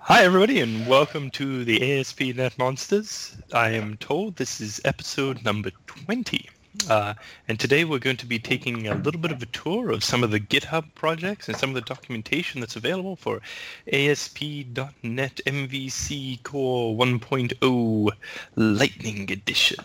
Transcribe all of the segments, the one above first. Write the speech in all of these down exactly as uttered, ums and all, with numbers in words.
Hi, everybody, and welcome to the A S P dot net Monsters. I am told this is episode number twenty. Uh, and today we're going to be taking a little bit of a tour of some of the GitHub projects and some of the documentation that's available for A S P dot net M V C Core one point oh Lightning Edition.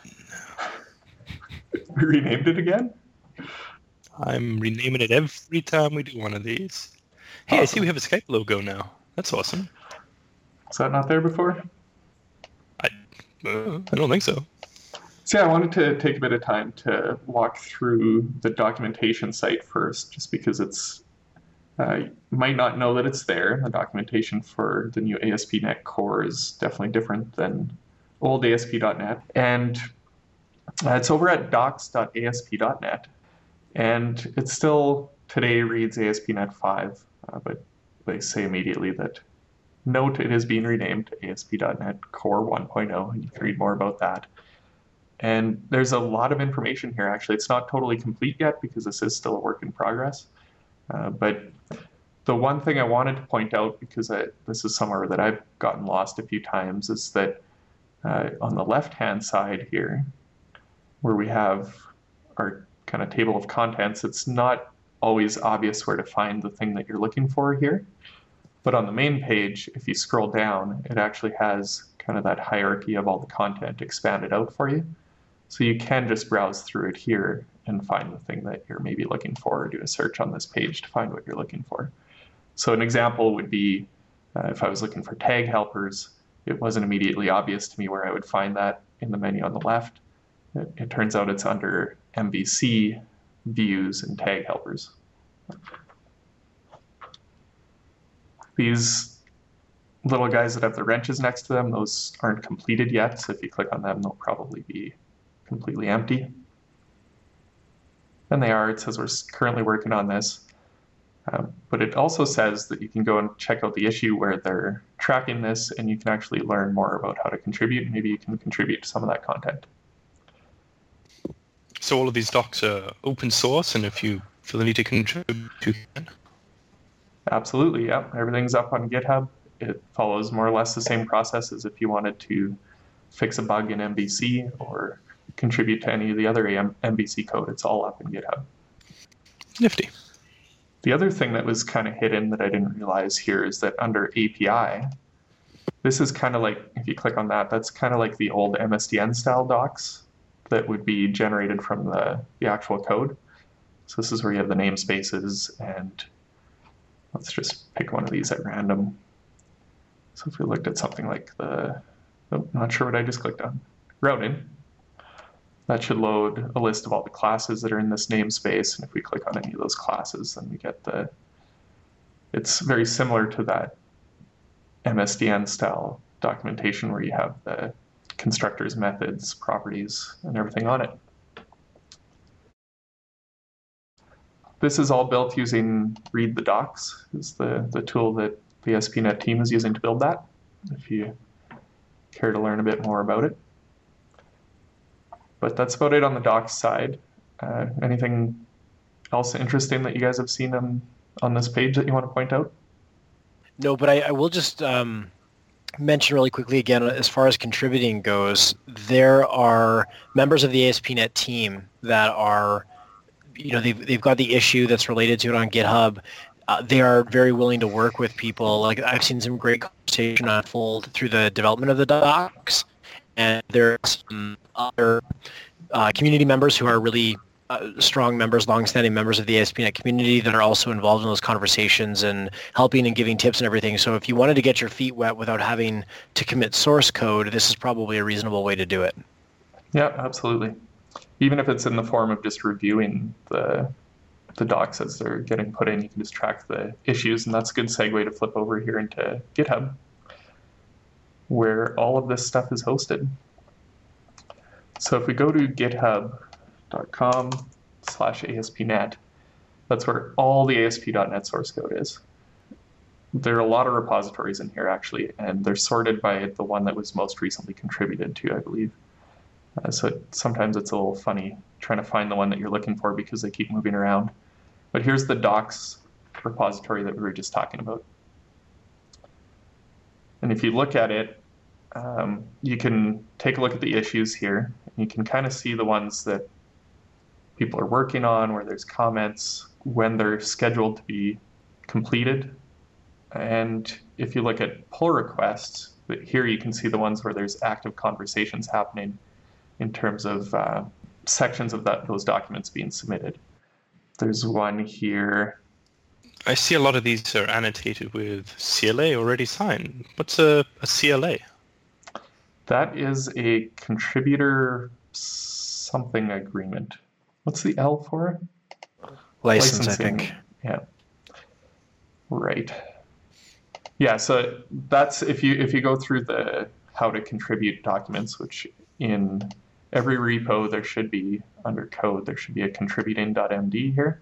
We renamed it again? I'm renaming it every time we do one of these. Hey, awesome. I see we have a Skype logo now. That's awesome. Was that not there before? I, uh, I don't think so. So yeah, I wanted to take a bit of time to walk through the documentation site first, just because it's, uh, you might not know that it's there. The documentation for the new A S P dot net Core is definitely different than old A S P dot net. And uh, it's over at docs dot A S P dot net. And it still today reads A S P dot net five, uh, but they say immediately that note it is being renamed to A S P dot net Core one point oh, and you can read more about that. And there's a lot of information here, actually. It's not totally complete yet because this is still a work in progress. Uh, but the one thing I wanted to point out, because I, this is somewhere that I've gotten lost a few times, is that uh, on the left-hand side here, where we have our kind of table of contents, it's not always obvious where to find the thing that you're looking for here. But on the main page, if you scroll down, it actually has kind of that hierarchy of all the content expanded out for you. So you can just browse through it here and find the thing that you're maybe looking for, or do a search on this page to find what you're looking for. So an example would be uh, if I was looking for tag helpers, it wasn't immediately obvious to me where I would find that in the menu on the left. It, it turns out it's under M V C, views, and tag helpers. These little guys that have the wrenches next to them, those aren't completed yet, so if you click on them, they'll probably be completely empty. And they are. It says we're currently working on this. Um, but it also says that you can go and check out the issue where they're tracking this, and you can actually learn more about how to contribute. Maybe you can contribute to some of that content. So all of these docs are open source, and if you feel the need to contribute, you can? Absolutely, yeah. Everything's up on GitHub. It follows more or less the same process as if you wanted to fix a bug in M V C or contribute to any of the other M V C code. It's all up in GitHub. Nifty. The other thing that was kind of hidden that I didn't realize here is that under A P I, this is kind of like, if you click on that, that's kind of like the old M S D N style docs that would be generated from the, the actual code. So this is where you have the namespaces, and let's just pick one of these at random. So if we looked at something like the, oh, not sure what I just clicked on, routing, that should load a list of all the classes that are in this namespace. And if we click on any of those classes, then we get the, it's very similar to that M S D N style documentation where you have the constructors, methods, properties, and everything on it. This is all built using Read the Docs, is the, the tool that the A S P dot net team is using to build that, if you care to learn a bit more about it. But that's about it on the docs side. Uh, anything else interesting that you guys have seen on, on this page that you want to point out? No, but I, I will just um, mention really quickly again, as far as contributing goes, there are members of the A S P dot net team that are, you know, they've, they've got the issue that's related to it on GitHub. Uh, they are very willing to work with people. Like, I've seen some great conversation unfold through the development of the docs, and there are some other uh, community members who are really uh, strong members, long-standing members of the A S P dot net community that are also involved in those conversations and helping and giving tips and everything. So if you wanted to get your feet wet without having to commit source code, this is probably a reasonable way to do it. Yeah, absolutely. Even if it's in the form of just reviewing the the docs as they're getting put in, you can just track the issues, and that's a good segue to flip over here into GitHub, where all of this stuff is hosted. So if we go to github dot com slash A S P dot net, that's where all the A S P dot net source code is. There are a lot of repositories in here, actually, and they're sorted by the one that was most recently contributed to, I believe. Uh, so it, sometimes it's a little funny trying to find the one that you're looking for because they keep moving around. But here's the docs repository that we were just talking about. And if you look at it, um, you can take a look at the issues here. You can kind of see the ones that people are working on, where there's comments, when they're scheduled to be completed. And if you look at pull requests, here you can see the ones where there's active conversations happening in terms of uh, sections of that, those documents being submitted. There's one here. I see a lot of these are annotated with C L A already signed. What's a, a C L A? That is a contributor something agreement. What's the L for? License, Licensing. I think. Yeah. Right. Yeah, so that's if you if you go through the how to contribute documents, which in every repo there should be under code, there should be a contributing.md here.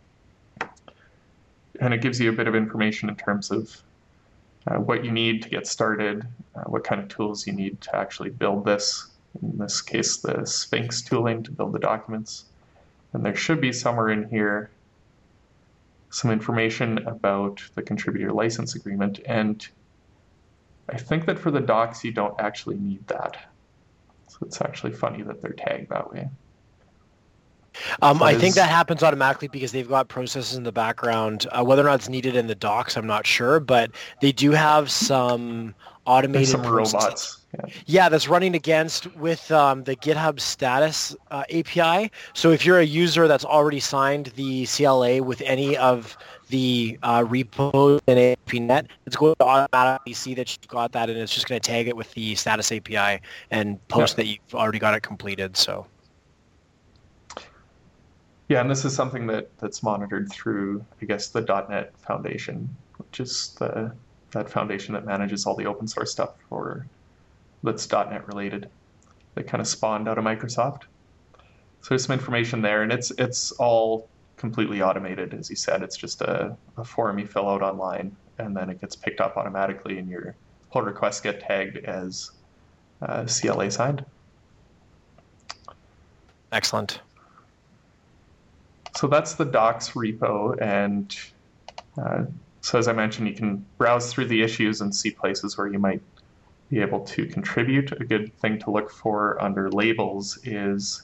And it gives you a bit of information in terms of uh, what you need to get started, uh, what kind of tools you need to actually build this. In this case, the Sphinx tooling to build the documents. And there should be somewhere in here some information about the contributor license agreement. And I think that for the docs, you don't actually need that. So it's actually funny that they're tagged that way. Um, I is, think that happens automatically because they've got processes in the background. Uh, whether or not it's needed in the docs, I'm not sure, but they do have some automated some processes. robots. Yeah. yeah, that's running against with um, the GitHub status uh, A P I. So if you're a user that's already signed the C L A with any of the uh, repos in A S P dot net, it's going to automatically see that you've got that, and it's just going to tag it with the status A P I and post yeah. that you've already got it completed. So. Yeah, and this is something that, that's monitored through, I guess, the .NET Foundation, which is the that foundation that manages all the open source stuff for that's .NET related. They kind of spawned out of Microsoft. So there's some information there, and it's it's all completely automated, as you said. It's just a, a form you fill out online, and then it gets picked up automatically, and your pull requests get tagged as uh, C L A signed. Excellent. So that's the docs repo, and uh, so as I mentioned, you can browse through the issues and see places where you might be able to contribute. A good thing to look for under labels is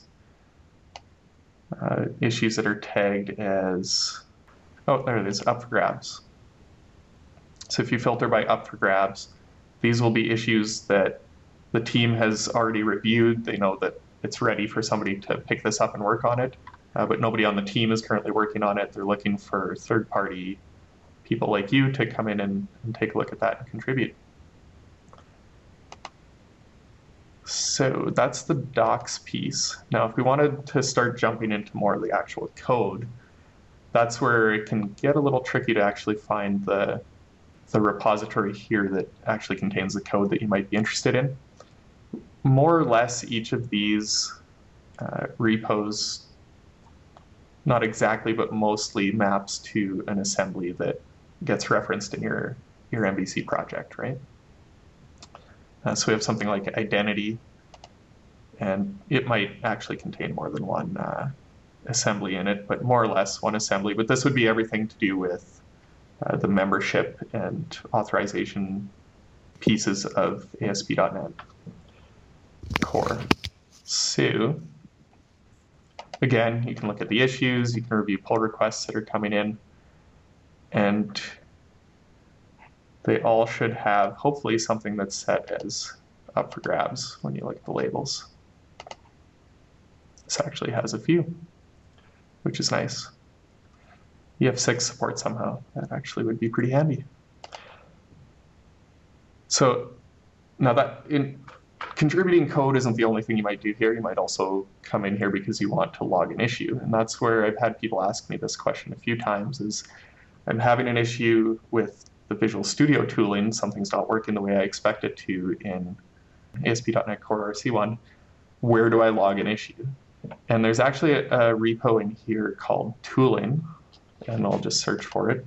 uh, issues that are tagged as, oh, there it is, up for grabs. So if you filter by up for grabs, these will be issues that the team has already reviewed. They know that it's ready for somebody to pick this up and work on it. Uh, but nobody on the team is currently working on it. They're looking for third-party people like you to come in and, and take a look at that and contribute. So that's the docs piece. Now, if we wanted to start jumping into more of the actual code, that's where it can get a little tricky to actually find the, the repository here that actually contains the code that you might be interested in. More or less, each of these uh, repos, not exactly, but mostly maps to an assembly that gets referenced in your, your M V C project, right? Uh, so we have something like identity, and it might actually contain more than one uh, assembly in it, but more or less one assembly. But this would be everything to do with uh, the membership and authorization pieces of A S P dot net core. So again, you can look at the issues, you can review pull requests that are coming in, and they all should have, hopefully, something that's set as up for grabs when you look at the labels. This actually has a few, which is nice. E F six support somehow. That actually would be pretty handy. So now that in contributing code isn't the only thing you might do here. You might also come in here because you want to log an issue. And that's where I've had people ask me this question a few times is, I'm having an issue with the Visual Studio tooling. Something's not working the way I expect it to in A S P dot net Core R C one. Where do I log an issue? And there's actually a, a repo in here called tooling, and I'll just search for it.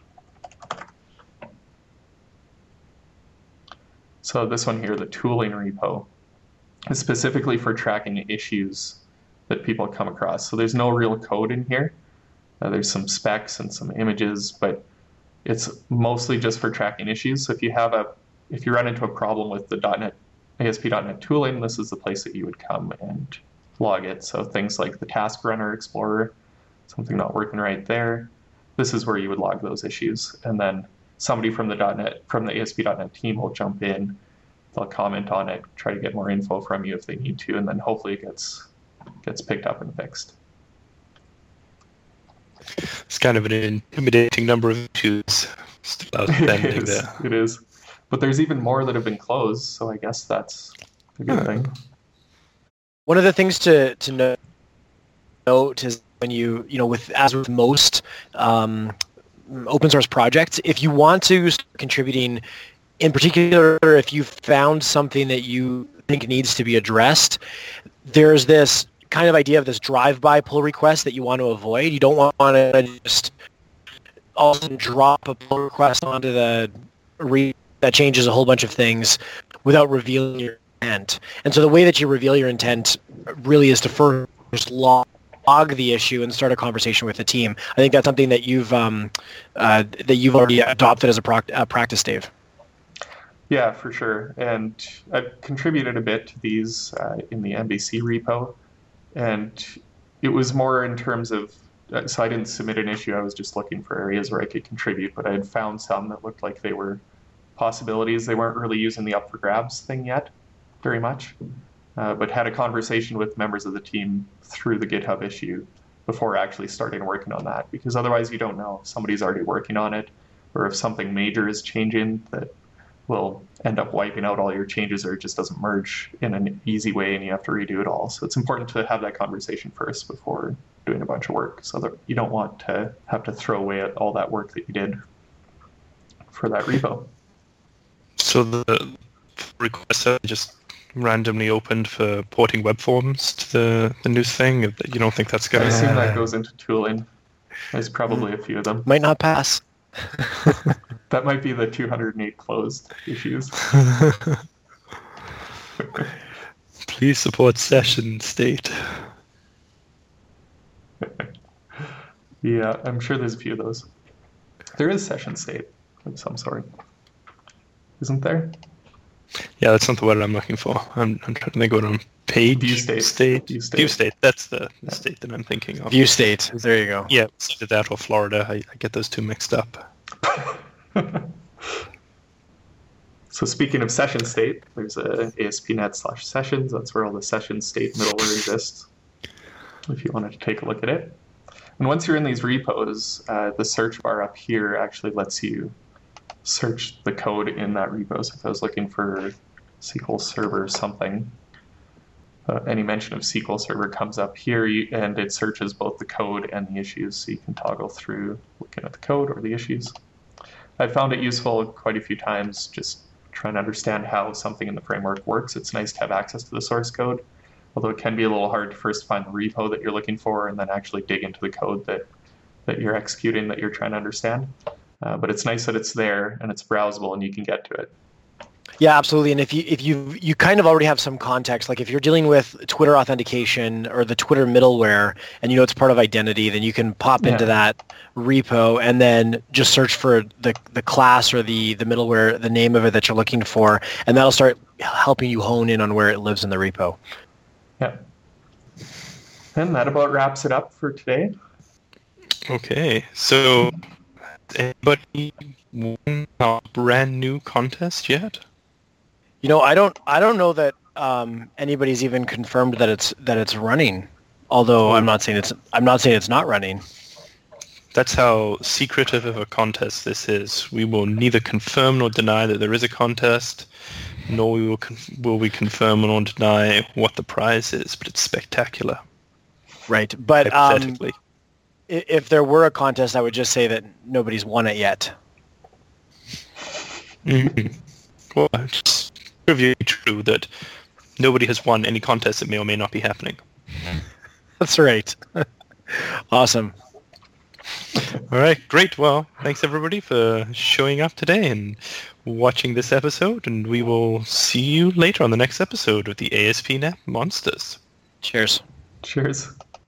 So this one here, the tooling repo, is specifically for tracking issues that people come across. So there's no real code in here. Uh, there's some specs and some images, but it's mostly just for tracking issues. So if you have a if you run into a problem with the .NET A S P dot net tooling, this is the place that you would come and log it. So things like the Task Runner Explorer, something not working right there, this is where you would log those issues. And then somebody from the .NET, from the A S P dot net team will jump in, they'll comment on it, try to get more info from you if they need to, and then hopefully it gets gets picked up and fixed. It's kind of an intimidating number of issues still outstanding it is, there. It is. But there's even more that have been closed, so I guess that's a good Huh. thing. One of the things to to know, note is when you you know with as with most um, open source projects, if you want to start contributing, in particular, if you found something that you think needs to be addressed, there's this kind of idea of this drive-by pull request that you want to avoid. You don't want to just all of a sudden drop a pull request onto the re- that changes a whole bunch of things without revealing your intent. And so the way that you reveal your intent really is to first log the issue and start a conversation with the team. I think that's something that you've um, uh, that you've already adopted as a proc- uh, practice, Dave. Yeah, for sure. And I've contributed a bit to these uh, in the M V C repo. And it was more in terms of, uh, so I didn't submit an issue, I was just looking for areas where I could contribute, but I had found some that looked like they were possibilities. They weren't really using the up for grabs thing yet very much, uh, but had a conversation with members of the team through the GitHub issue before actually starting working on that, because otherwise you don't know if somebody's already working on it, or if something major is changing that will end up wiping out all your changes, or it just doesn't merge in an easy way and you have to redo it all. So it's important to have that conversation first before doing a bunch of work, so that you don't want to have to throw away all that work that you did for that repo. So the requests are just randomly opened for porting web forms to the, the new thing? You don't think that's I going assume to... that goes into tooling. There's probably a few of them. Might not pass. That might be the two hundred eight closed issues. Please support session state. Yeah, I'm sure there's a few of those. There is session state of some sort, isn't there? Yeah, that's not the word I'm looking for. I'm, I'm trying to think what I'm page View state. state. View state. View state. That's the, the Yeah. state that I'm thinking of. View state. There you go. Yeah, it's either that or Florida. I, I get those two mixed up. So speaking of session state, there's a A S P dot net slash sessions. That's where all the session state middleware exists, if you wanted to take a look at it. And once you're in these repos, uh, the search bar up here actually lets you search the code in that repo. So if I was looking for S Q L Server something, uh, any mention of S Q L Server comes up here, you, and it searches both the code and the issues, so you can toggle through looking at the code or the issues. I've found it useful quite a few times, just trying to understand how something in the framework works. It's nice to have access to the source code, although it can be a little hard to first find the repo that you're looking for and then actually dig into the code that, that you're executing, that you're trying to understand. Uh, but it's nice that it's there and it's browsable and you can get to it. Yeah, absolutely. And if you if you you kind of already have some context, like if you're dealing with Twitter authentication or the Twitter middleware, and you know it's part of identity, then you can pop Yeah. into that repo and then just search for the the class or the the middleware, the name of it that you're looking for, and that'll start helping you hone in on where it lives in the repo. Yeah. And that about wraps it up for today. Okay, so anybody won a brand new contest yet? You know, I don't I don't know that um, anybody's even confirmed that it's that it's running. Although I'm not saying it's I'm not saying it's not running. That's how secretive of a contest this is. We will neither confirm nor deny that there is a contest, nor we will, con- will we confirm nor deny what the prize is, but it's spectacular, Right. But um, hypothetically. i- if there were a contest, I would just say that nobody's won it yet. Mhm. Well, it's trivially true that nobody has won any contest that may or may not be happening. That's right. Awesome. All right, great. Well, thanks everybody for showing up today and watching this episode, and we will see you later on the next episode of the A S P dot net Monsters. Cheers. Cheers.